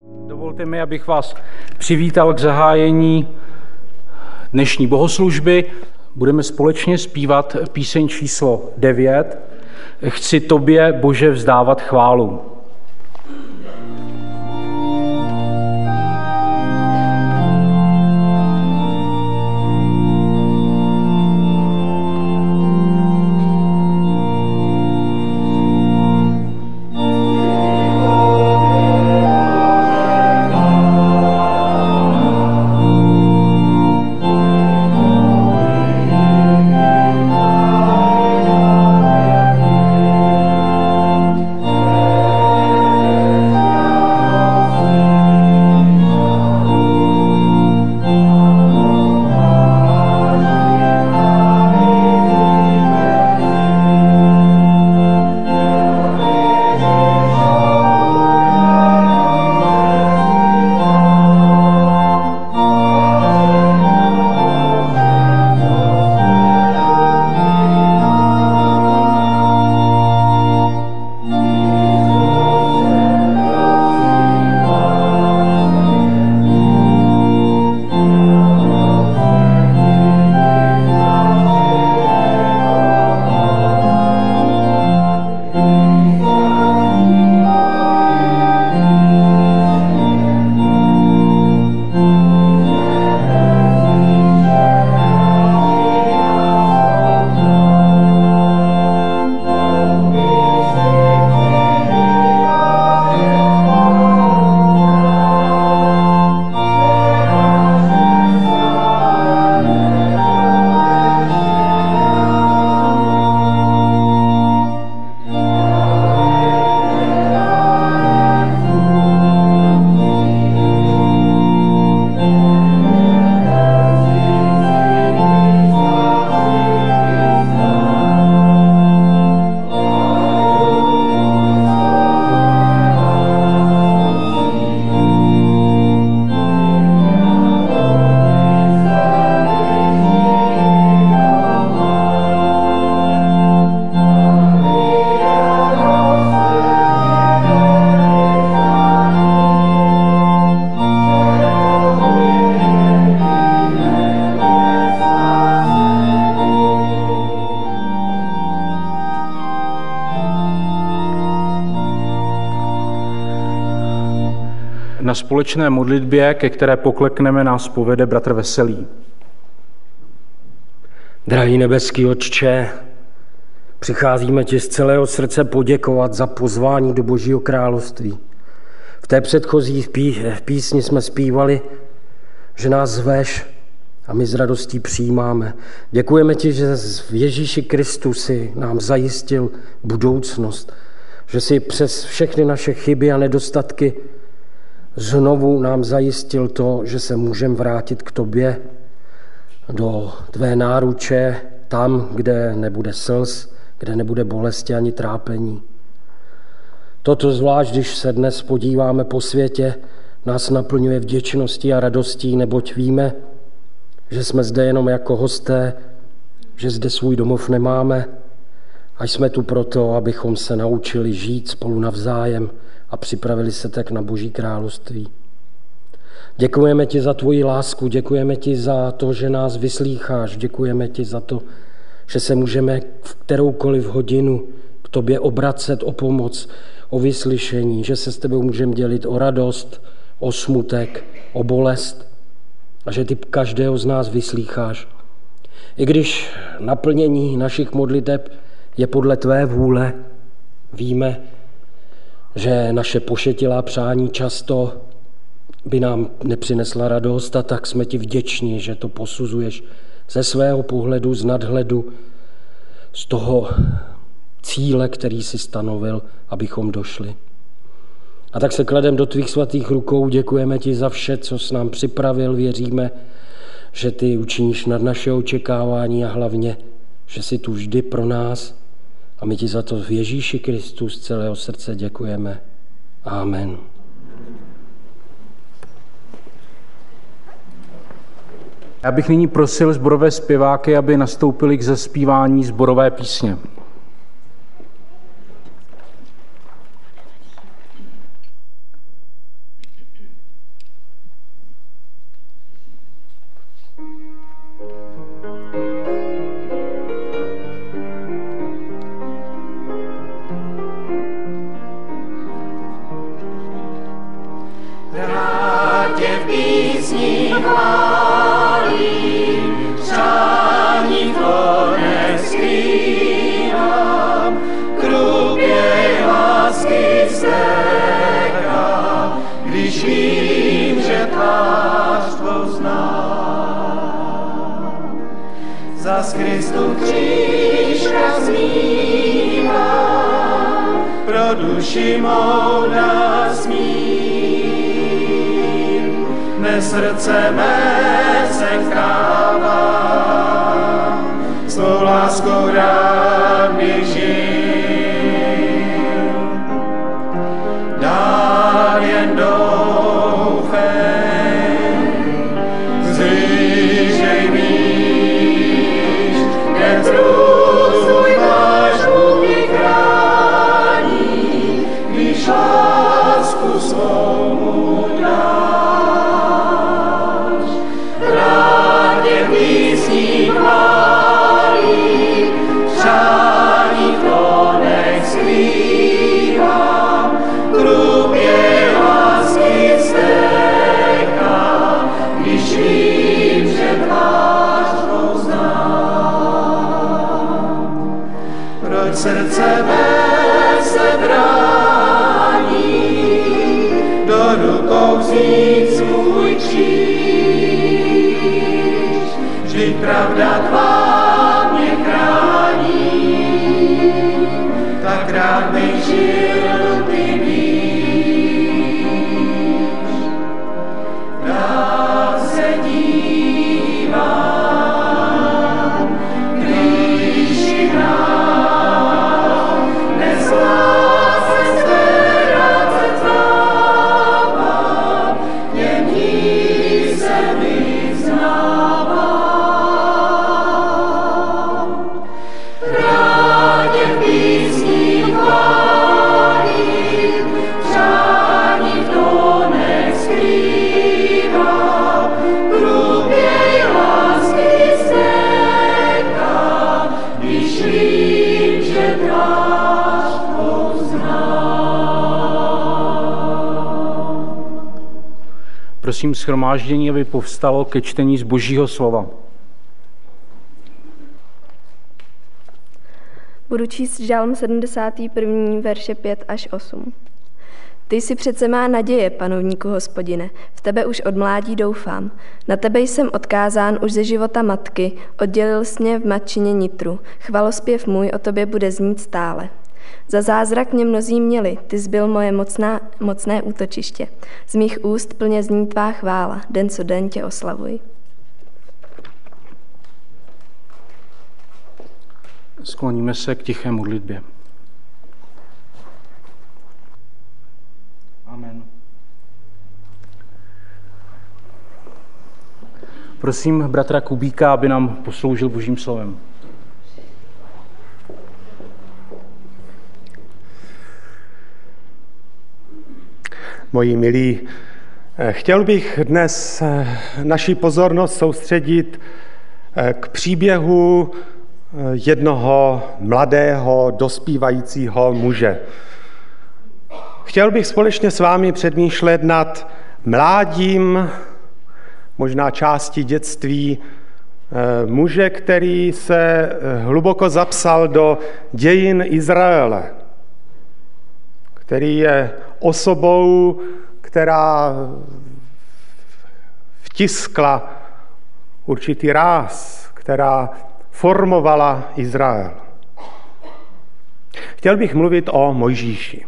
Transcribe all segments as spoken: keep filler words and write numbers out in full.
Dovolte mi, abych vás přivítal k zahájení dnešní bohoslužby. Budeme společně zpívat píseň číslo devět. Chci tobě, Bože, vzdávat chválu. Na společné modlitbě, ke které poklekneme, nás povede bratr Veselý. Drahý nebeský Otče, přicházíme ti z celého srdce poděkovat za pozvání do Božího království. V té předchozí písni jsme zpívali, že nás zveš a my s radostí přijímáme. Děkujeme ti, že v Ježíši Kristu si nám zajistil budoucnost, že si přes všechny naše chyby a nedostatky znovu nám zajistil to, že se můžeme vrátit k tobě, do tvé náruče, tam, kde nebude slz, kde nebude bolesti ani trápení. Toto zvlášť, když se dnes podíváme po světě, nás naplňuje vděčností a radostí, neboť víme, že jsme zde jenom jako hosté, že zde svůj domov nemáme a jsme tu proto, abychom se naučili žít spolu navzájem a připravili se tak na Boží království. Děkujeme ti za tvoji lásku, děkujeme ti za to, že nás vyslýcháš, děkujeme ti za to, že se můžeme v kteroukoliv hodinu k tobě obracet o pomoc, o vyslyšení, že se s tebou můžeme dělit o radost, o smutek, o bolest a že ty každého z nás vyslýcháš. I když naplnění našich modliteb je podle tvé vůle, víme, že naše pošetilá přání často by nám nepřinesla radost a tak jsme ti vděční, že to posuzuješ ze svého pohledu, z nadhledu, z toho cíle, který si stanovil, abychom došli. A tak se kladem do tvých svatých rukou, děkujeme ti za vše, co jsi nám připravil, věříme, že ty učiníš nad naše očekávání a hlavně, že jsi tu vždy pro nás a my ti za to v Ježíši Kristu z celého srdce děkujeme. Amen. Já bych nyní prosil sborové zpěváky, aby nastoupili k zazpívání sborové písně. tě v písni chválím, přání to neskrývám, krupě lásky stéká, když vím, že tvář tvou znám. Zas Kristu křížka zmívám, pro duši mou nasmím, dnes srdce mé sekává, svou láskou rád bych žil. Dál jen doufej, zřížej míš, jen trůst tvůj máš mě chrání, když lásku svou mu dáš. Rád tě písní chválím, přání to neskrývám, krupě lásky stéká, když vím, že tvář tvou znám. Proč srdce mé se brání, do rukou vzít svůj kříž, vždyť pravda tvá mě chrání, tak rád bych žil, ty víš. Dál se dívám, kříži hrám, nezlá se zvedat se tvávám, jen jí se vyznávám. Rád tě v písni chválím, přání v to neskrývám, krupě lásky stéká, když vím, že tvář tvou znám. Prosím shromáždění, aby povstalo ke čtení z Božího slova. Budu číst žalm sedmdesátý první verše pět až osm. Ty jsi přece má naděje, panovníku Hospodine, v tebe už od mládí doufám. Na tebe jsem odkázán už ze života matky, oddělil jsi mě v matčině nitru. Chvalospěv můj o tobě bude znít stále. Za zázrak mě mnozí měli, ty jsi byl moje mocná, mocné útočiště. Z mých úst plně zní tvá chvála, den co den tě oslavuj. Skloníme se k tiché modlitbě. Amen. Prosím bratra Kubíka, aby nám posloužil Božím slovem. Moji milí, chtěl bych dnes naši pozornost soustředit k příběhu jednoho mladého, dospívajícího muže. Chtěl bych společně s vámi přemýšlet nad mládím, možná části dětství, muže, který se hluboko zapsal do dějin Izraele, který je osobou, která vtiskla určitý ráz, která formovala Izrael. Chtěl bych mluvit o Mojžíši.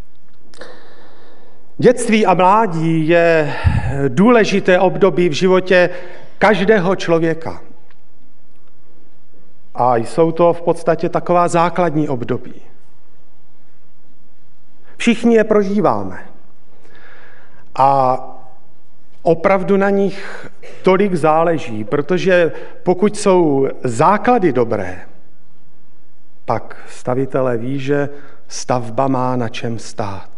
Dětství a mládí je důležité období v životě každého člověka. A jsou to v podstatě taková základní období. Všichni je prožíváme. A opravdu na nich tolik záleží, protože pokud jsou základy dobré, pak stavitelé ví, že stavba má na čem stát.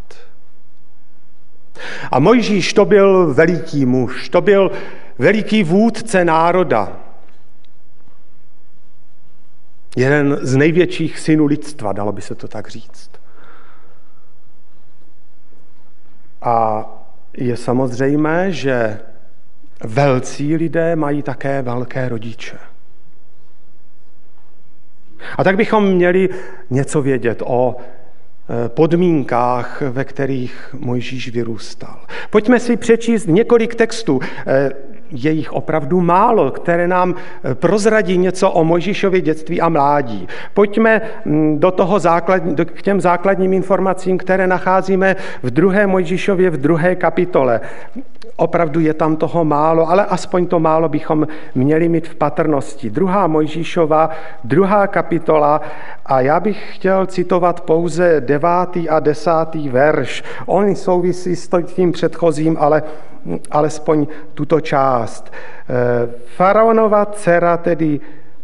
A Mojžíš to byl veliký muž, to byl veliký vůdce národa. Jeden z největších synů lidstva, dalo by se to tak říct. A Je samozřejmé, že velcí lidé mají také velké rodiče. A tak bychom měli něco vědět o podmínkách, ve kterých Mojžíš vyrůstal. Pojďme si přečíst několik textů, je jich opravdu málo, které nám prozradí něco o Mojžíšově dětství a mládí. Pojďme do toho základní, do, k těm základním informacím, které nacházíme v druhé Mojžíšově v druhé kapitole. Opravdu je tam toho málo, ale aspoň to málo bychom měli mít v patrnosti. Druhá Mojžíšova, druhá kapitola, a já bych chtěl citovat pouze devátý a desátý verš. On souvisí s tím předchozím, ale alespoň tuto část. Faraonova dcera tedy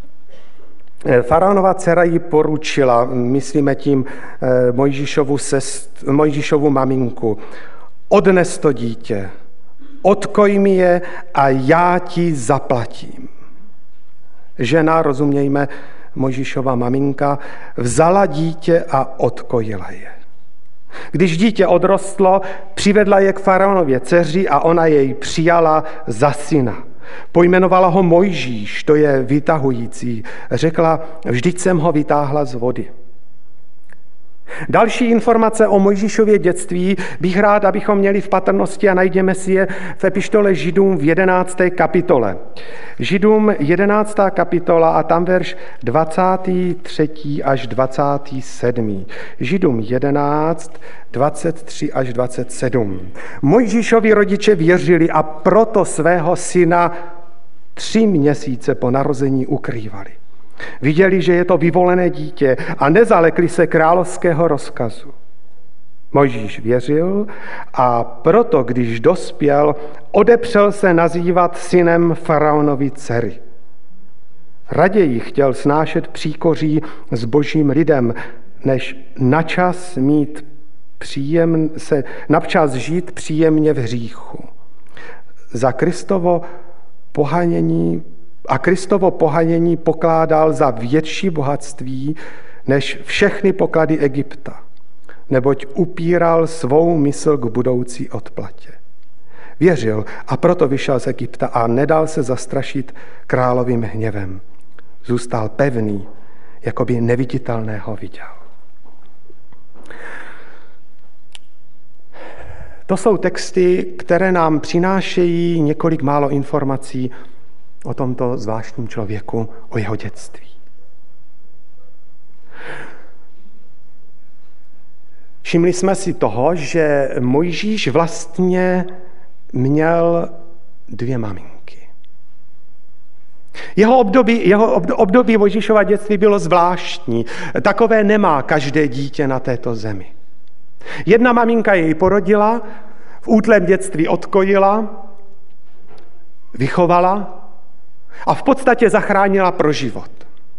Faraonova dcera jí poručila, myslíme tím Mojžíšovu, sest, Mojžíšovu maminku, odnes to dítě, odkoj mi je a já ti zaplatím. Žena, rozumějme, Mojžíšova maminka, vzala dítě a odkojila je. Když dítě odrostlo, přivedla je k faraonově dceři a ona jej přijala za syna. Pojmenovala ho Mojžíš, to je vytahující. Řekla, vždyť jsem ho vytáhla z vody. Další informace o Mojžíšově dětství bych rád, abychom měli v patrnosti, a najdeme si je v epištole Židům v jedenácté kapitole. Židům jedenáctá kapitola a tam verš dvacátý třetí až dvacátý sedmý. Židům jedenáct, dvacet tři až dvacet sedm. Mojžíšovi rodiče věřili a proto svého syna tři měsíce po narození ukrývali. Viděli, že je to vyvolené dítě a nezalekli se královského rozkazu. Mojžíš věřil a proto, když dospěl, odepřel se nazývat synem faraonovy dcery. Raději chtěl snášet příkoří s božím lidem, než načas mít příjem, se, načas žít příjemně v hříchu. Za Kristovo pohanění A Kristovo pohanění pokládal za větší bohatství než všechny poklady Egypta, neboť upíral svou mysl k budoucí odplatě. Věřil a proto vyšel z Egypta a nedal se zastrašit královým hněvem. Zůstal pevný, jako by neviditelného viděl. To jsou texty, které nám přinášejí několik málo informací o tomto zvláštním člověku, o jeho dětství. Všimli jsme si toho, že Mojžíš vlastně měl dvě maminky. Jeho období, jeho období Mojžíšova dětství bylo zvláštní. Takové nemá každé dítě na této zemi. Jedna maminka jej porodila, v útlém dětství odkojila, vychovala a v podstatě zachránila pro život.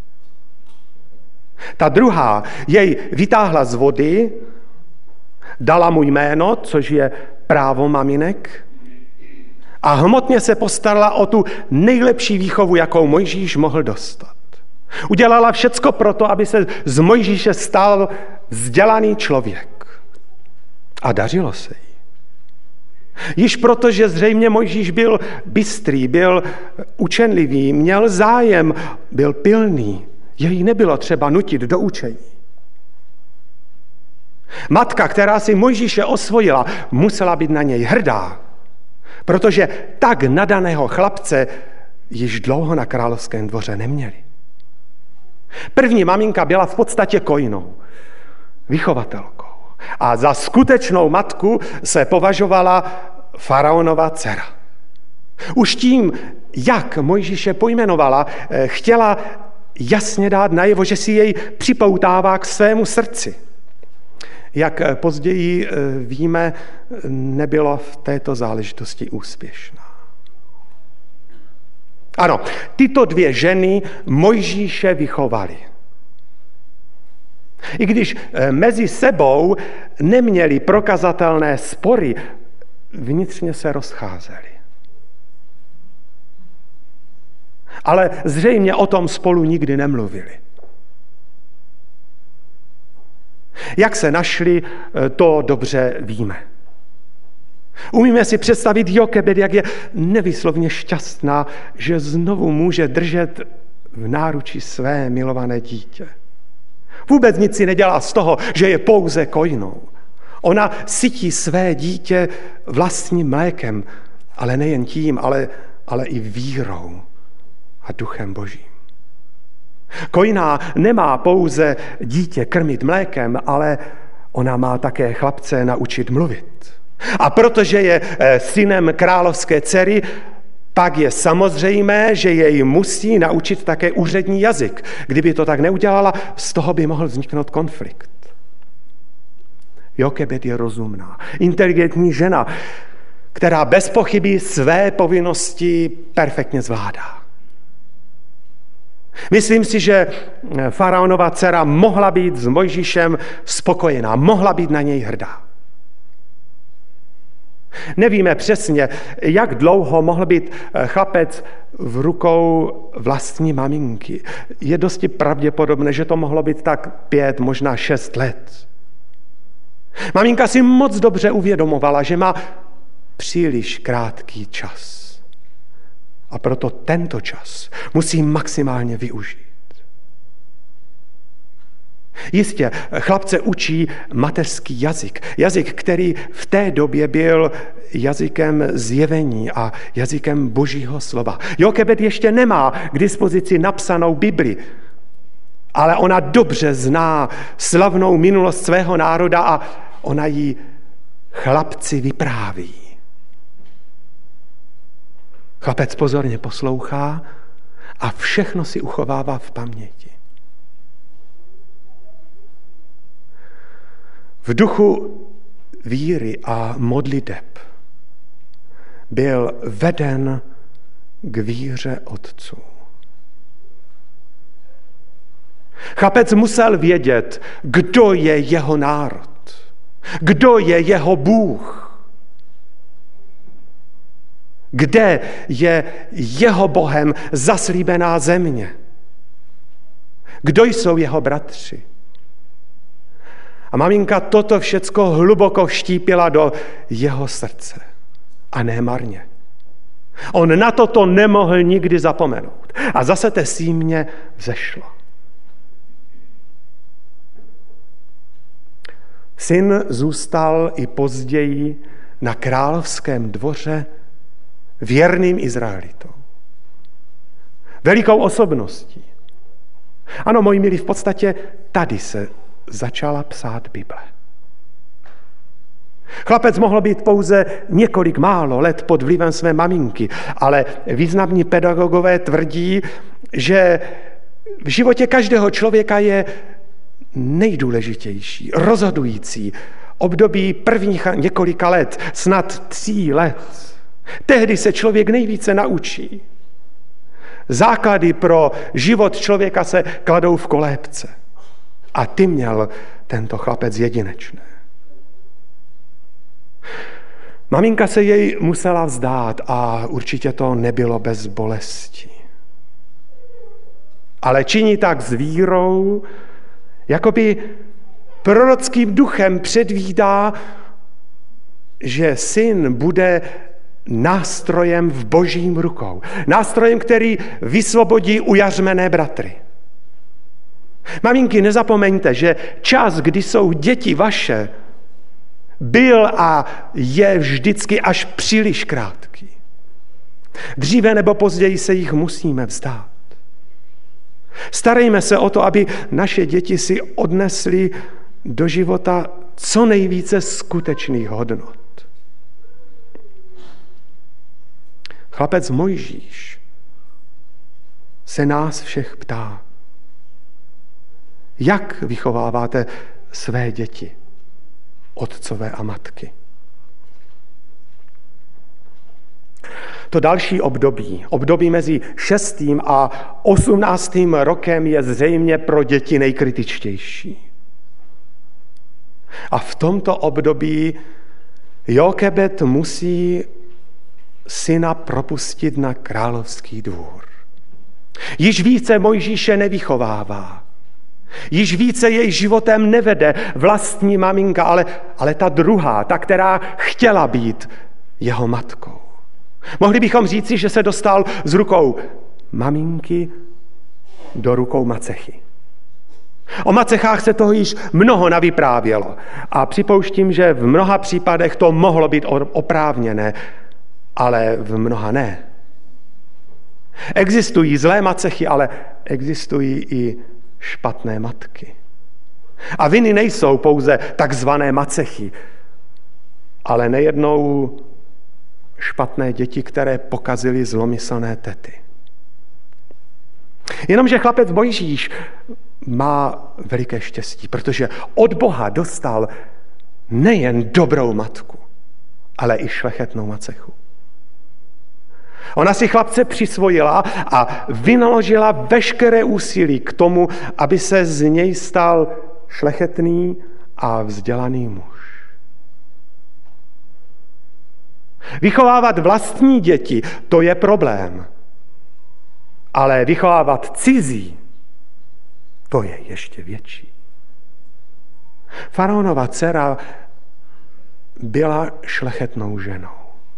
Ta druhá jej vytáhla z vody, dala mu jméno, což je právo maminek, a hmotně se postarala o tu nejlepší výchovu, jakou Mojžíš mohl dostat. Udělala všecko proto, aby se z Mojžíše stal vzdělaný člověk. A dařilo se jí. Již proto, že zřejmě Mojžíš byl bystrý, byl učenlivý, měl zájem, byl pilný. Jej nebylo třeba nutit do učení. Matka, která si Mojžíše osvojila, musela být na něj hrdá, protože tak nadaného chlapce již dlouho na královském dvoře neměli. První maminka byla v podstatě kojnou, vychovatelkou. A za skutečnou matku se považovala faraonova dcera. Už tím, jak Mojžíše pojmenovala, chtěla jasně dát najevo, že si jej připoutává k svému srdci. Jak později víme, nebylo v této záležitosti úspěšná. Ano, tyto dvě ženy Mojžíše vychovaly. I když mezi sebou neměli prokazatelné spory, vnitřně se rozcházeli. Ale zřejmě o tom spolu nikdy nemluvili. Jak se našli, to dobře víme. Umíme si představit Jokebed, jak je nevyslovně šťastná, že znovu může držet v náručí své milované dítě. Vůbec nic si nedělá z toho, že je pouze kojnou. Ona sytí své dítě vlastním mlékem, ale nejen tím, ale, ale i vírou a duchem Božím. Kojná nemá pouze dítě krmit mlékem, ale ona má také chlapce naučit mluvit. A protože je synem královské dcery, pak je samozřejmé, že jej musí naučit také úřední jazyk. Kdyby to tak neudělala, z toho by mohl vzniknout konflikt. Jokebed je rozumná, inteligentní žena, která bez pochyby své povinnosti perfektně zvládá. Myslím si, že faraonova dcera mohla být s Mojžíšem spokojená, mohla být na něj hrdá. Nevíme přesně, jak dlouho mohl být chlapec v rukou vlastní maminky. Je dosti pravděpodobné, že to mohlo být tak pět, možná šest let. Maminka si moc dobře uvědomovala, že má příliš krátký čas. A proto tento čas musí maximálně využít. Jistě, chlapce učí mateřský jazyk. Jazyk, který v té době byl jazykem zjevení a jazykem Božího slova. Jokebed ještě nemá k dispozici napsanou Bibli, ale ona dobře zná slavnou minulost svého národa a ona ji chlapci vypráví. Chlapec pozorně poslouchá a všechno si uchovává v paměti. V duchu víry a modliteb byl veden k víře otců. Chlapec musel vědět, kdo je jeho národ, kdo je jeho Bůh, kde je jeho Bohem zaslíbená země, kdo jsou jeho bratři. A maminka toto všecko hluboko vštípila do jeho srdce. A ne marně. On na toto nemohl nikdy zapomenout. A zase té símě vzešlo. Syn zůstal i později na královském dvoře věrným Izraelitou. Velikou osobností. Ano, moji milí, v podstatě tady se začala psát Bible. Chlapec mohl být pouze několik málo let pod vlivem své maminky, ale významní pedagogové tvrdí, že v životě každého člověka je nejdůležitější, rozhodující období prvních několika let, snad tří let. Tehdy se člověk nejvíce naučí. Základy pro život člověka se kladou v kolébce. A ty měl tento chlapec jedinečné. Maminka se jej musela vzdát a určitě to nebylo bez bolesti. Ale činí tak s vírou, jakoby prorockým duchem předvídá, že syn bude nástrojem v Božím rukou. Nástrojem, který vysvobodí ujařmené bratry. Maminky, nezapomeňte, že čas, kdy jsou děti vaše, byl a je vždycky až příliš krátký. Dříve nebo později se jich musíme vzdát. Starejme se o to, aby naše děti si odnesly do života co nejvíce skutečných hodnot. Chlapec Mojžíš se nás všech ptá, jak vychováváte své děti, otcové a matky. To další období, období mezi šestým a osmnáctým rokem je zřejmě pro děti nejkritičtější. A v tomto období Jokebed musí syna propustit na královský dvůr. Již více Mojžíše nevychovává. Již více jej životem nevede vlastní maminka, ale, ale ta druhá, ta, která chtěla být jeho matkou. Mohli bychom říci, že se dostal z rukou maminky do rukou macechy. O macechách se toho již mnoho navyprávělo a připouštím, že v mnoha případech to mohlo být oprávněné, ale v mnoha ne. Existují zlé macechy, ale existují i špatné matky. A viny nejsou pouze takzvané macechy, ale nejednou špatné děti, které pokazily zlomyslné tety. Jenomže chlapec Mojžíš má veliké štěstí, protože od Boha dostal nejen dobrou matku, ale i šlechetnou macechu. Ona si chlapce přisvojila a vynaložila veškeré úsilí k tomu, aby se z něj stal šlechetný a vzdělaný muž. Vychovávat vlastní děti, to je problém. Ale vychovávat cizí, to je ještě větší. Faraonova dcera byla šlechetnou ženou.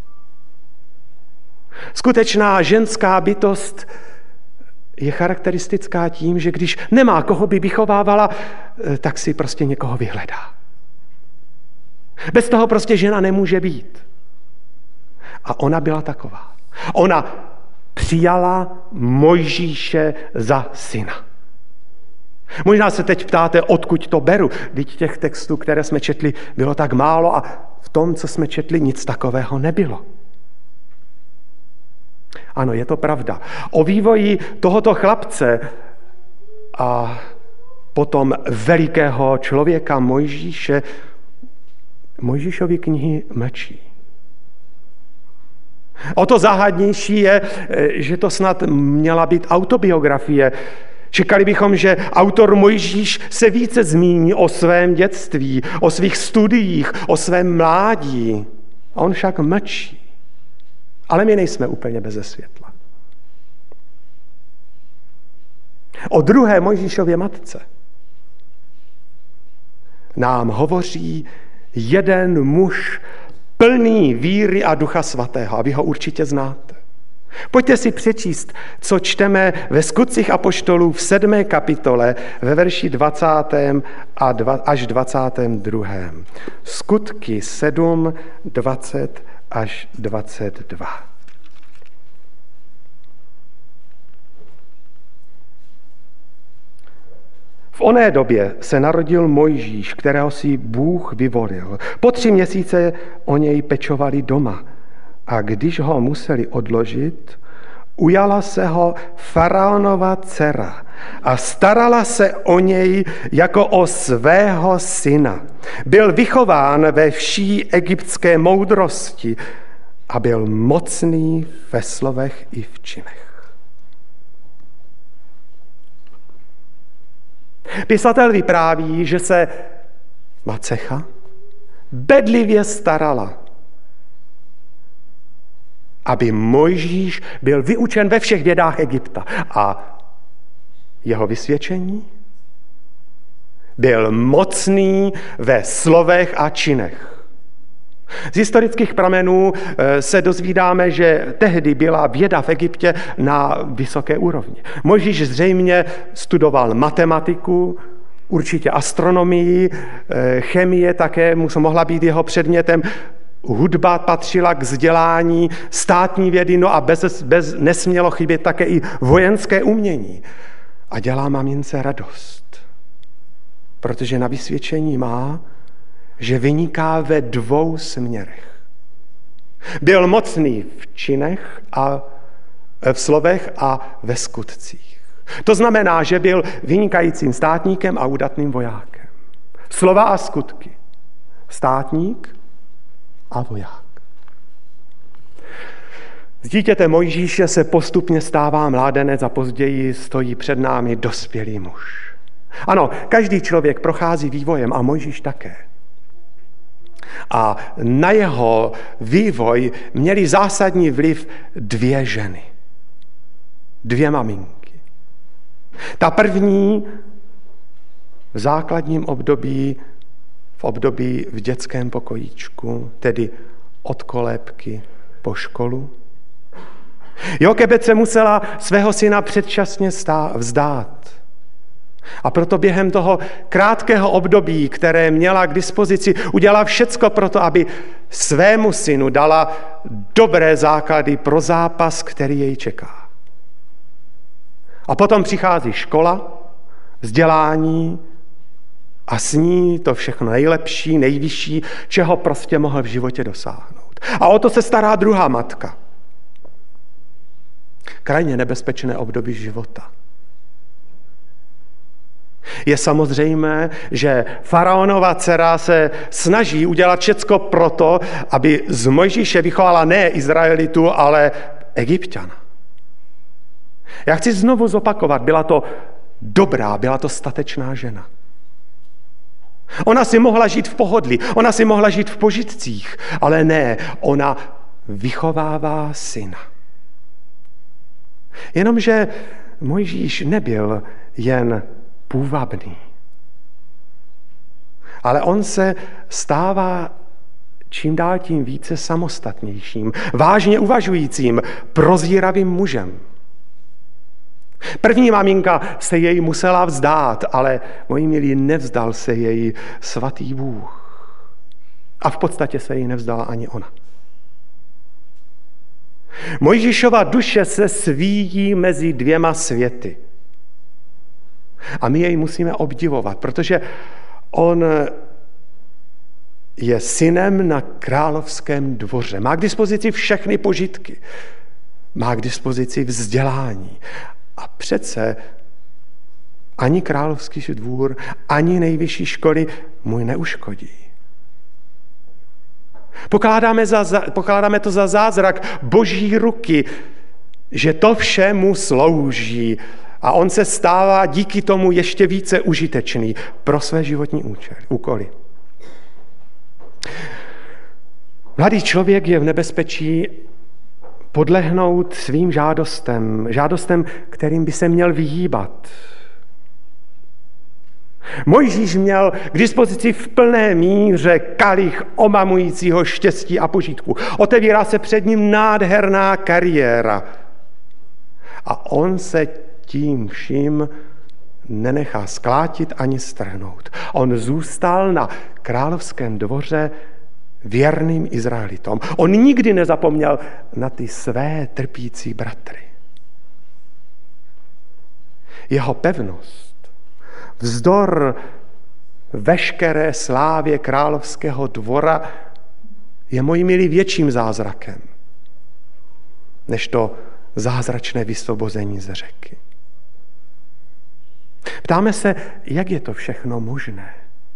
Skutečná ženská bytost je charakteristická tím, že když nemá koho by vychovávala, tak si prostě někoho vyhledá. Bez toho prostě žena nemůže být. A ona byla taková. Ona přijala Mojžíše za syna. Možná se teď ptáte, odkud to beru. Vždyť těch textů, které jsme četli, bylo tak málo a v tom, co jsme četli, nic takového nebylo. Ano, je to pravda. O vývoji tohoto chlapce a potom velikého člověka Mojžíše Mojžíšovy knihy mlčí. O to záhadnější je, že to snad měla být autobiografie. Čekali bychom, že autor Mojžíš se více zmíní o svém dětství, o svých studiích, o svém mládí. A on však mlčí. Ale my nejsme úplně beze světla. O druhé Mojžíšově matce nám hovoří jeden muž plný víry a Ducha Svatého. A vy ho určitě znáte. Pojďte si přečíst, co čteme ve Skutcích apoštolů v sedmé kapitole ve verši dvacátém až dvacátém druhém. Skutky sedm, dvacet až dvacet dva. V oné době se narodil Mojžíš, kterého si Bůh vyvolil. Po tři měsíce o něj pečovali doma. A když ho museli odložit, ujala se ho faraonova dcera a starala se o něj jako o svého syna. Byl vychován ve vší egyptské moudrosti a byl mocný ve slovech i v činech. Pisatel vypráví, že se macecha bedlivě starala, aby Mojžíš byl vyučen ve všech vědách Egypta. A jeho vysvědčení? Byl mocný ve slovech a činech. Z historických pramenů se dozvídáme, že tehdy byla věda v Egyptě na vysoké úrovni. Mojžíš zřejmě studoval matematiku, určitě astronomii, chemie také mohla být jeho předmětem, hudba patřila k vzdělání, státní vědy, no a bez, bez nesmělo chybět také i vojenské umění. A dělá mamince radost, protože na vysvědčení má, že vyniká ve dvou směrech. Byl mocný v činech a v slovech a ve skutcích. To znamená, že byl vynikajícím státníkem a udatným vojákem. Slova a skutky. Státník a voják. Z dítěte Mojžíše se postupně stává mládenec a později stojí před námi dospělý muž. Ano, každý člověk prochází vývojem a Mojžíš také. A na jeho vývoj měly zásadní vliv dvě ženy. Dvě maminky. Ta první v základním období, v období v dětském pokojíčku, tedy od kolébky po školu. Jokebed se musela svého syna předčasně vzdát. A proto během toho krátkého období, které měla k dispozici, udělala všecko pro to, aby svému synu dala dobré základy pro zápas, který jej čeká. A potom přichází škola, vzdělání a s ní to všechno nejlepší, nejvyšší, čeho prostě mohl v životě dosáhnout. A o to se stará druhá matka. Krajně nebezpečné období života. Je samozřejmé, že faraonova dcera se snaží udělat všecko proto, aby z Mojžíše vychovala ne Izraelitu, ale Egypťana. Já chci znovu zopakovat, byla to dobrá, byla to statečná žena. Ona si mohla žít v pohodlí, ona si mohla žít v požitcích, ale ne, ona vychovává syna. Jenomže Mojžíš nebyl jen půvabný, ale on se stává čím dál tím více samostatnějším, vážně uvažujícím, prozíravým mužem. První maminka se jej musela vzdát, ale moji milí, nevzdal se jej svatý Bůh. A v podstatě se jí nevzdala ani ona. Mojžíšova duše se svíjí mezi dvěma světy. A my jej musíme obdivovat, protože on je synem na královském dvoře. Má k dispozici všechny požitky. Má k dispozici vzdělání. A přece ani královský dvůr, ani nejvyšší školy mu neuškodí. Pokládáme, za, pokládáme to za zázrak Boží ruky, že to vše mu slouží a on se stává díky tomu ještě více užitečný pro své životní úkoly. Mladý člověk je v nebezpečí podlehnout svým žádostem, žádostem, kterým by se měl vyhýbat. Mojžíš měl k dispozici v plné míře kalich omamujícího štěstí a požitku. Otevírá se před ním nádherná kariéra. A on se tím vším nenechá sklátit ani strhnout. On zůstal na královském dvoře věrným Izraelitům. On nikdy nezapomněl na ty své trpící bratry. Jeho pevnost, vzdor veškeré slávě královského dvora je, moji milí, větším zázrakem, než to zázračné vysvobození z řeky. Ptáme se, jak je to všechno možné.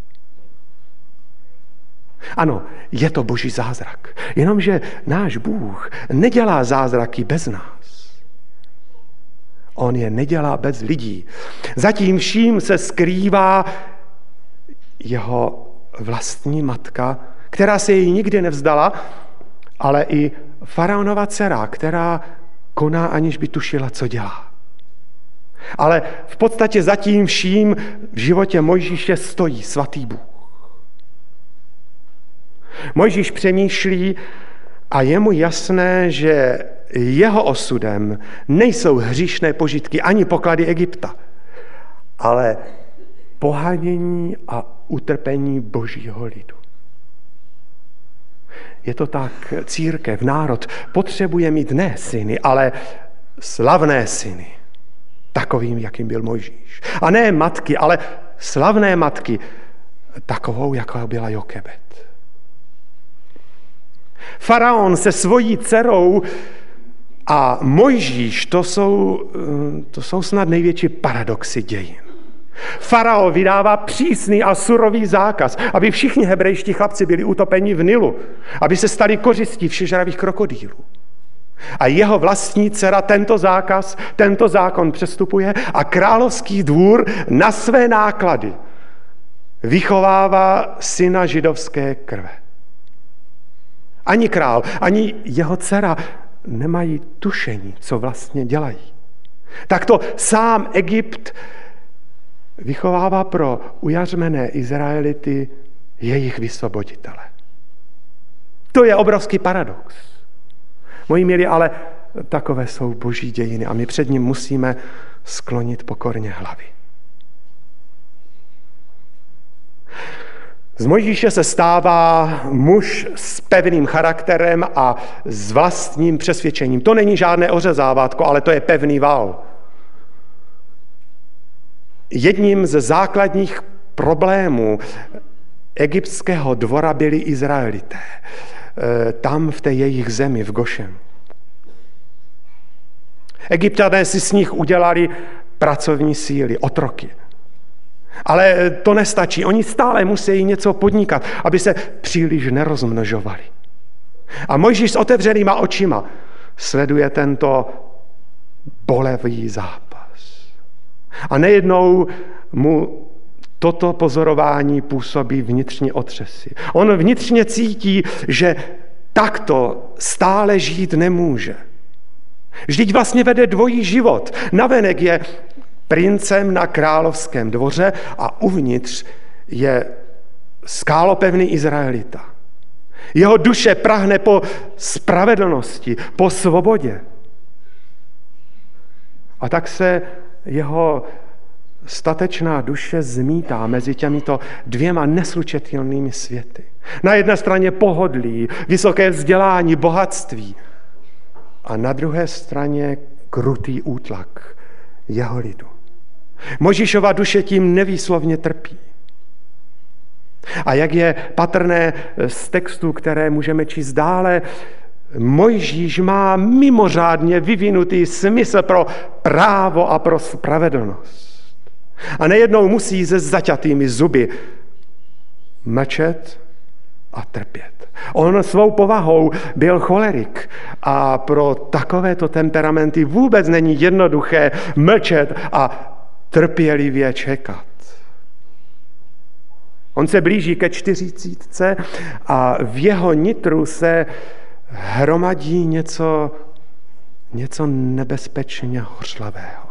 Ano, je to Boží zázrak, jenomže náš Bůh nedělá zázraky bez nás. On je nedělá bez lidí. Zatím vším se skrývá jeho vlastní matka, která se jej nikdy nevzdala, ale i faraonova dcera, která koná, aniž by tušila, co dělá. Ale v podstatě zatím vším v životě Mojžíše stojí svatý Bůh. Mojžíš přemýšlí a je mu jasné, že jeho osudem nejsou hříšné požitky ani poklady Egypta, ale pohanění a utrpení Božího lidu. Je to tak, církev, národ potřebuje mít ne syny, ale slavné syny, takovým, jakým byl Mojžíš. A ne matky, ale slavné matky, takovou, jaká byla Jokebed. Faraon se svojí dcerou a Mojžíš, to jsou, to jsou snad největší paradoxy dějin. Faraon vydává přísný a surový zákaz, aby všichni hebrejští chlapci byli utopeni v Nilu, aby se stali kořistí všežravých krokodýlů. A jeho vlastní dcera tento zákaz, tento zákon přestupuje a královský dvůr na své náklady vychovává syna židovské krve. Ani král, ani jeho dcera nemají tušení, co vlastně dělají. Tak to sám Egypt vychovává pro ujařmené Izraelity jejich vysvoboditele. To je obrovský paradox. Moji milí, ale takové jsou boží dějiny a my před ním musíme sklonit pokorně hlavy. Z Mojžíše se stává muž s pevným charakterem a s vlastním přesvědčením. To není žádné ořezávátko, ale to je pevný val. Jedním ze základních problémů egyptského dvora byli Izraelité. Tam v té jejich zemi, v Gošenu. Egypťané si z nich udělali pracovní síly, otroky. Ale to nestačí. Oni stále musí něco podnikat, aby se příliš nerozmnožovali. A Mojžíš s otevřenýma očima sleduje tento bolevý zápas. A nejednou mu toto pozorování působí vnitřní otřesy. On vnitřně cítí, že takto stále žít nemůže. Vždyť vlastně vede dvojí život. Navenek je princem na královském dvoře a uvnitř je skálopevný Izraelita. Jeho duše prahne po spravedlnosti, po svobodě. A tak se jeho statečná duše zmítá mezi těmito dvěma neslučitelnými světy. Na jedné straně pohodlí, vysoké vzdělání, bohatství a na druhé straně krutý útlak jeho lidu. Mojžíšova duše tím nevýslovně trpí. A jak je patrné z textů, které můžeme číst dále, Mojžíš má mimořádně vyvinutý smysl pro právo a pro spravedlnost. A nejednou musí se zaťatými zuby mlčet a trpět. On svou povahou byl cholerik a pro takovéto temperamenty vůbec není jednoduché mlčet a trpělivě čekat. On se blíží ke čtyřicítce a v jeho nitru se hromadí něco, něco nebezpečně hořlavého.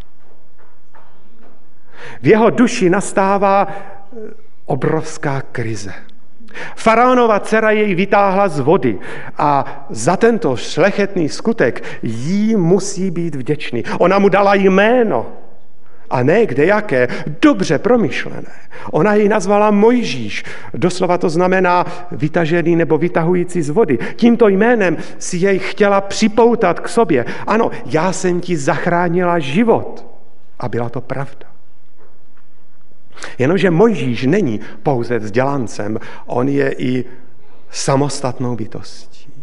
V jeho duši nastává obrovská krize. Faraonova dcera jej vytáhla z vody a za tento šlechetný skutek jí musí být vděčný. Ona mu dala jméno a ne kdejaké, dobře promyšlené. Ona ji nazvala Mojžíš, doslova to znamená vytažený nebo vytahující z vody. Tímto jménem si jej chtěla připoutat k sobě. Ano, já jsem ti zachránila život. A byla to pravda. Jenomže Mojžíš není pouze vzdělancem, on je i samostatnou bytostí.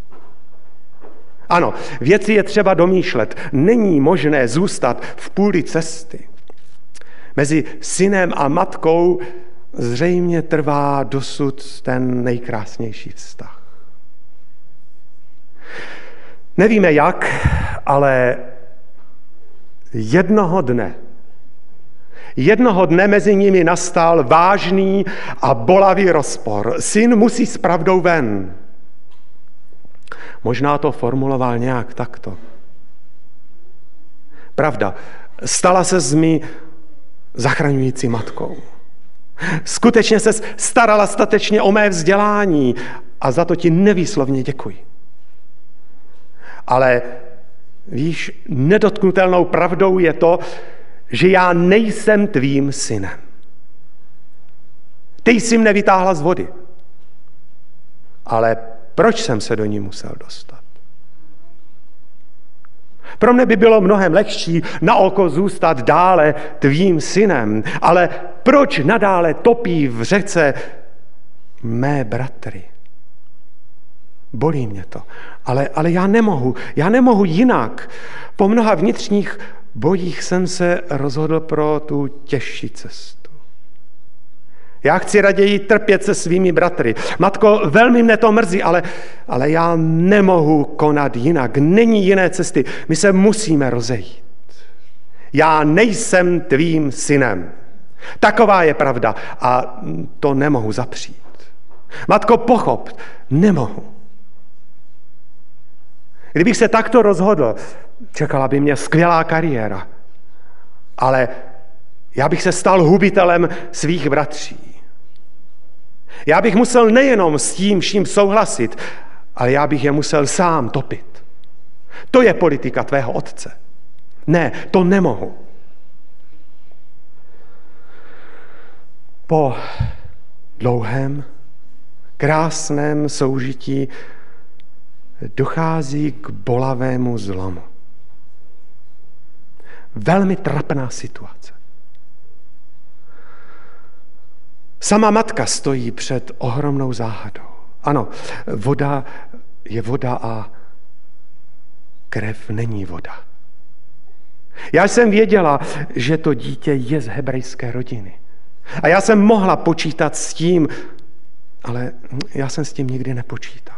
Ano, věci je třeba domýšlet. Není možné zůstat v půli cesty. Mezi synem a matkou zřejmě trvá dosud ten nejkrásnější vztah. Nevíme jak, ale jednoho dne Jednoho dne mezi nimi nastal vážný a bolavý rozpor. Syn musí s pravdou ven. Možná to formuloval nějak takto. Pravda, stala se z mý zachraňující matkou. Skutečně se starala statečně o mé vzdělání a za to ti nevýslovně děkuji. Ale víš, nedotknutelnou pravdou je to, že já nejsem tvým synem. Ty jsi mne vytáhla z vody. Ale proč jsem se do ní musel dostat? Pro mne by bylo mnohem lehčí na oko zůstat dále tvým synem, ale proč nadále topí v řece mé bratry? Bolí mě to, ale, ale já nemohu, já nemohu jinak. Po mnoha vnitřních bojích jsem se rozhodl pro tu těžší cestu. Já chci raději trpět se svými bratry. Matko, velmi mne to mrzí, ale, ale já nemohu konat jinak. Není jiné cesty. My se musíme rozejít. Já nejsem tvým synem. Taková je pravda a to nemohu zapřít. Matko, pochop, nemohu. Kdybych se takto rozhodl, čekala by mě skvělá kariéra, ale já bych se stal hubitelem svých bratří. Já bych musel nejenom s tím vším souhlasit, ale já bych je musel sám topit. To je politika tvého otce. Ne, to nemohu. Po dlouhém, krásném soužití dochází k bolavému zlomu. Velmi trapná situace. Sama matka stojí před ohromnou záhadou. Ano, voda je voda a krev není voda. Já jsem věděla, že to dítě je z hebrejské rodiny. A já jsem mohla počítat s tím, ale já jsem s tím nikdy nepočítala.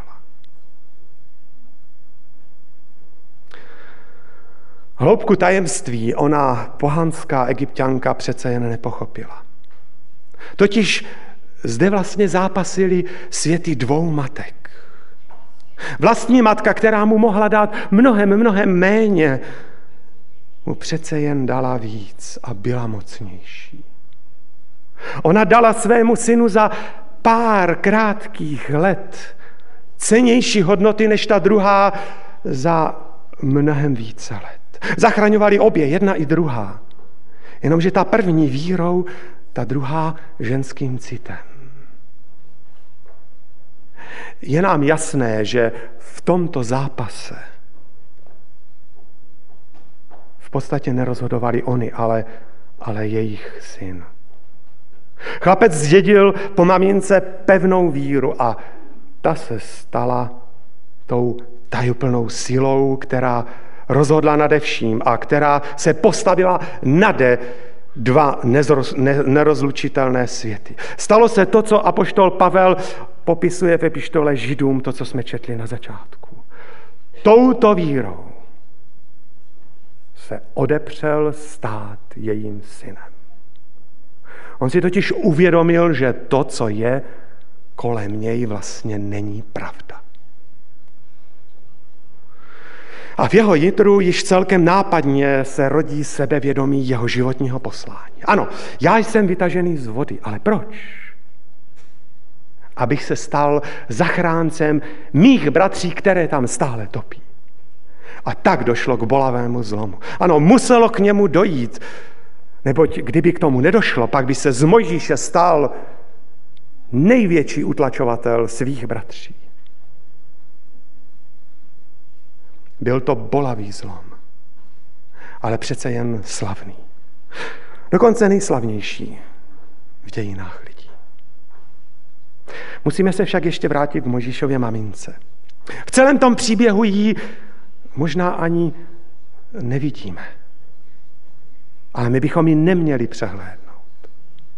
Hloubku tajemství ona pohanská Egypťanka přece jen nepochopila. Totiž zde vlastně zápasily světy dvou matek. Vlastní matka, která mu mohla dát mnohem, mnohem méně, mu přece jen dala víc a byla mocnější. Ona dala svému synu za pár krátkých let cennější hodnoty než ta druhá za mnohem více let. Zachraňovali obě, jedna i druhá. Jenomže ta první vírou, ta druhá ženským citem. Je nám jasné, že v tomto zápase v podstatě nerozhodovali oni, ale, ale jejich syn. Chlapec zdědil po mamince pevnou víru a ta se stala tou tajuplnou silou, která rozhodla nade vším a která se postavila nade dva nezroz, ne, nerozlučitelné světy. Stalo se to, co apoštol Pavel popisuje v epištole Židům, to, co jsme četli na začátku. Touto vírou se odepřel stát jejím synem. On si totiž uvědomil, že to, co je kolem něj, vlastně není pravda. A v jeho jitru již celkem nápadně se rodí sebevědomí jeho životního poslání. Ano, já jsem vytažený z vody, ale proč? Abych se stal zachráncem mých bratří, které tam stále topí. A tak došlo k bolavému zlomu. Ano, muselo k němu dojít, neboť kdyby k tomu nedošlo, pak by se z Mojžíše stal největší utlačovatel svých bratří. Byl to bolavý zlom, ale přece jen slavný. Dokonce nejslavnější v dějinách lidí. Musíme se však ještě vrátit k Mojžíšově mamince. V celém tom příběhu ji možná ani nevidíme. Ale my bychom ji neměli přehlédnout.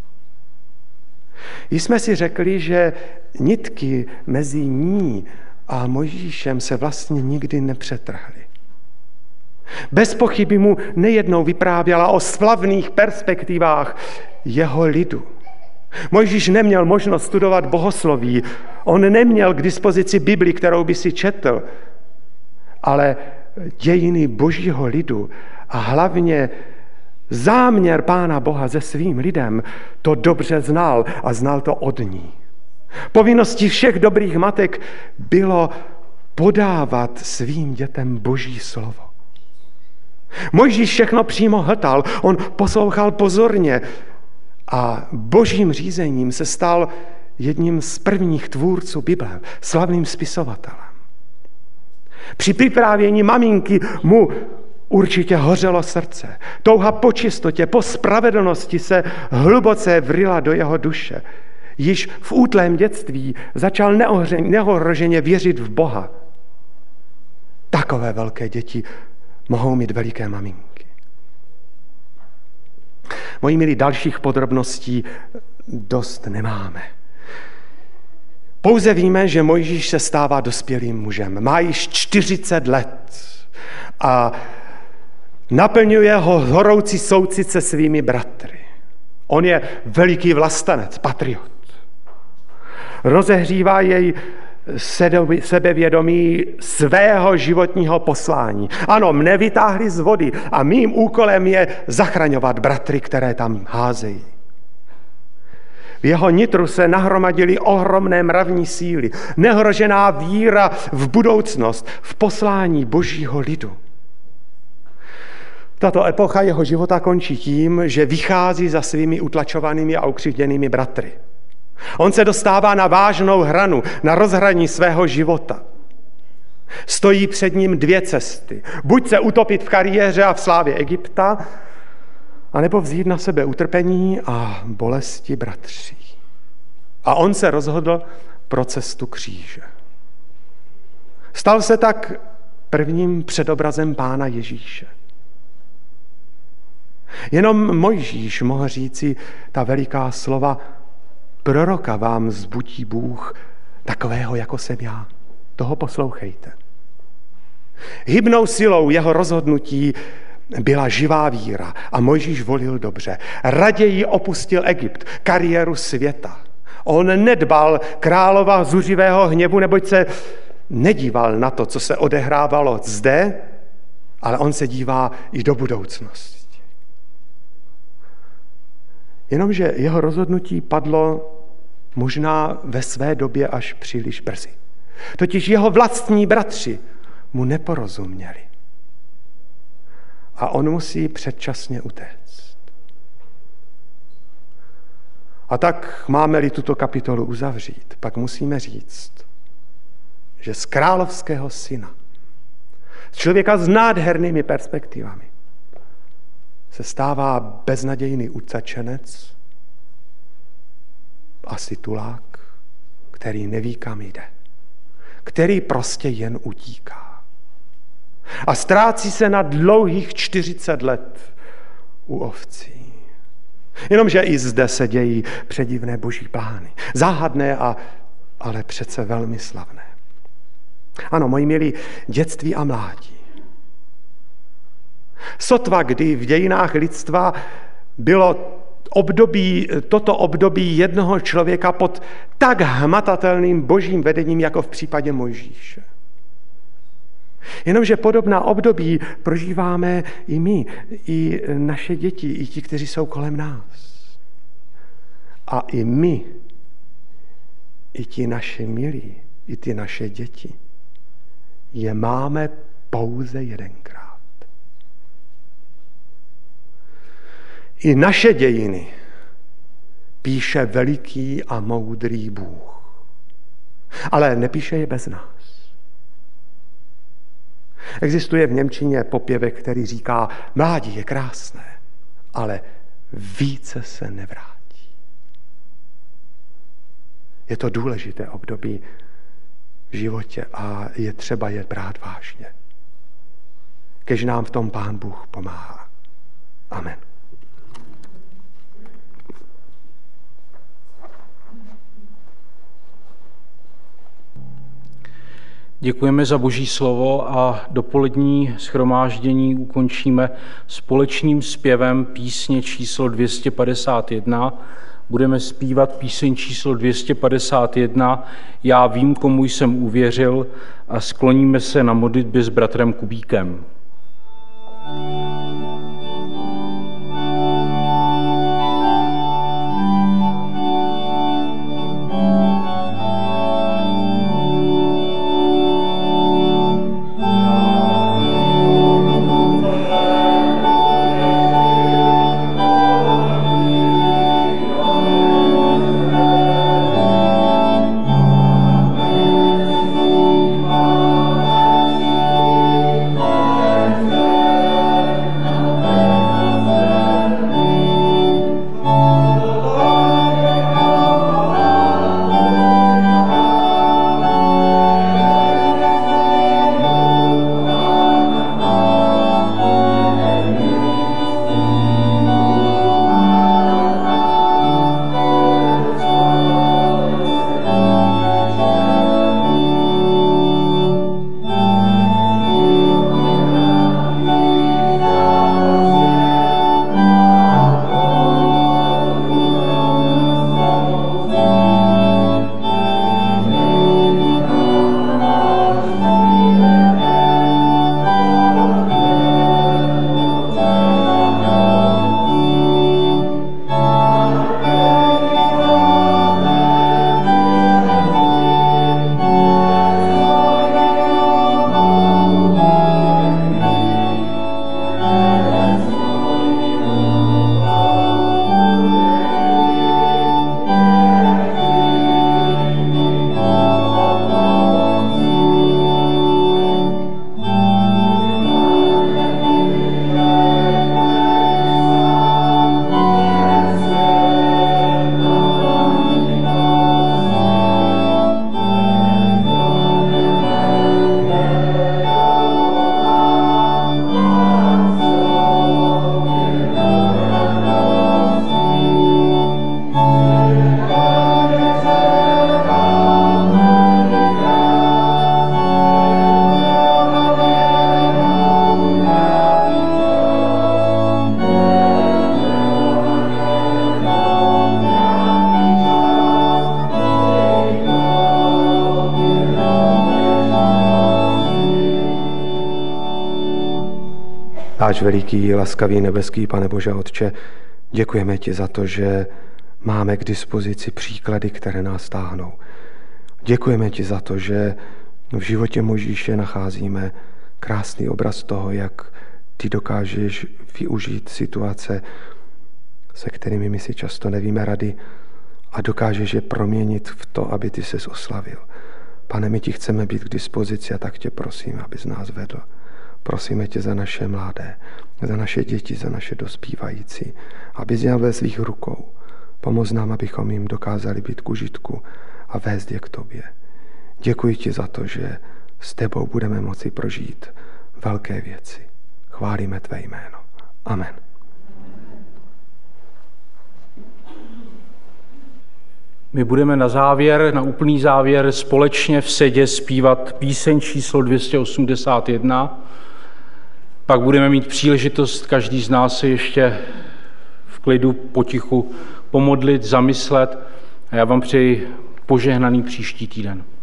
Jsme si řekli, že nitky mezi ní a Mojžíšem se vlastně nikdy nepřetrhly. Bez pochyby mu nejednou vyprávěla o slavných perspektivách jeho lidu. Mojžíš neměl možnost studovat bohosloví, on neměl k dispozici Bibli, kterou by si četl, ale dějiny božího lidu a hlavně záměr Pána Boha se svým lidem to dobře znal a znal to od ní. Povinností všech dobrých matek bylo podávat svým dětem boží slovo. Mojžíš všechno přímo hltal, on poslouchal pozorně a božím řízením se stal jedním z prvních tvůrců Bible, slavným spisovatelem. Při vyprávění maminky mu určitě hořelo srdce. Touha po čistotě, po spravedlnosti se hluboce vryla do jeho duše. Již v útlém dětství začal neohroženě věřit v Boha. Takové velké děti mohou mít veliké maminky. Moji milí, dalších podrobností dost nemáme. Pouze víme, že Mojžíš se stává dospělým mužem. Má již čtyřicet let a naplňuje ho horoucí soucit se svými bratry. On je veliký vlastenec, patriot. Rozehřívá jej sebevědomí svého životního poslání. Ano, mne vytáhli z vody a mým úkolem je zachraňovat bratry, které tam házejí. V jeho nitru se nahromadily ohromné mravní síly, neohrožená víra v budoucnost, v poslání božího lidu. Tato epocha jeho života končí tím, že vychází za svými utlačovanými a ukřivděnými bratry. On se dostává na vážnou hranu, na rozhraní svého života. Stojí před ním dvě cesty. Buď se utopit v kariéře a v slávě Egypta, anebo vzít na sebe utrpení a bolesti bratří. A on se rozhodl pro cestu kříže. Stal se tak prvním předobrazem Pána Ježíše. Jenom Mojžíš mohl říci ta veliká slova: proroka vám vzbudí Bůh, takového jako jsem já. Toho poslouchejte. Hybnou silou jeho rozhodnutí byla živá víra a Mojžíš volil dobře. Raději opustil Egypt, kariéru světa. On nedbal králova zuřivého hněvu, neboť se nedíval na to, co se odehrávalo zde, ale on se dívá i do budoucnosti. Jenomže jeho rozhodnutí padlo možná ve své době až příliš brzy. Totiž jeho vlastní bratři mu neporozuměli. A on musí předčasně utéct. A tak máme-li tuto kapitolu uzavřít, pak musíme říct, že z královského syna, z člověka s nádhernými perspektivami, se stává beznadějný utečenec a situlák, který neví, kam jde, který prostě jen utíká. A ztrácí se na dlouhých čtyřicet let u ovcí. Jenomže i zde se dějí předivné boží plány. Záhadné, a, ale přece velmi slavné. Ano, moji milí, dětství a mládí. Sotva kdy v dějinách lidstva bylo období, toto období jednoho člověka pod tak hmatatelným božím vedením, jako v případě Mojžíše. Jenomže podobná období prožíváme i my, i naše děti, i ti, kteří jsou kolem nás. A i my, i ti naše milí, i ty naše děti, je máme pouze jedenkrát. I naše dějiny píše veliký a moudrý Bůh. Ale nepíše je bez nás. Existuje v němčině popěvek, který říká: mládí je krásné, ale více se nevrátí. Je to důležité období v životě a je třeba je brát vážně. Kež nám v tom Pán Bůh pomáhá. Amen. Děkujeme za Boží slovo a dopolední shromáždění ukončíme společným zpěvem písně číslo dvě stě padesát jedna. Budeme zpívat píseň číslo dvě stě padesát jedna Já vím, komu jsem uvěřil, a skloníme se na modlitbě s bratrem Kubíkem. Oh náš veliký, laskavý, nebeský Pane Bože Otče, děkujeme ti za to, že máme k dispozici příklady, které nás táhnou. Děkujeme ti za to, že v životě Mojžíše nacházíme krásný obraz toho, jak ty dokážeš využít situace, se kterými my si často nevíme rady, a dokážeš je proměnit v to, aby ty ses oslavil. Pane, my ti chceme být k dispozici a tak tě prosím, abys nás vedl. Prosíme tě za naše mladé, za naše děti, za naše dospívající, abys je ve svých rukou. Pomoz nám, abychom jim dokázali být k užitku a vést je k tobě. Děkuji ti za to, že s tebou budeme moci prožít velké věci. Chválíme tvé jméno. Amen. My budeme na závěr, na úplný závěr společně v sedě zpívat píseň číslo dvě stě osmdesát jedna. Pak budeme mít příležitost každý z nás se ještě v klidu potichu pomodlit, zamyslet a já vám přeji požehnaný příští týden.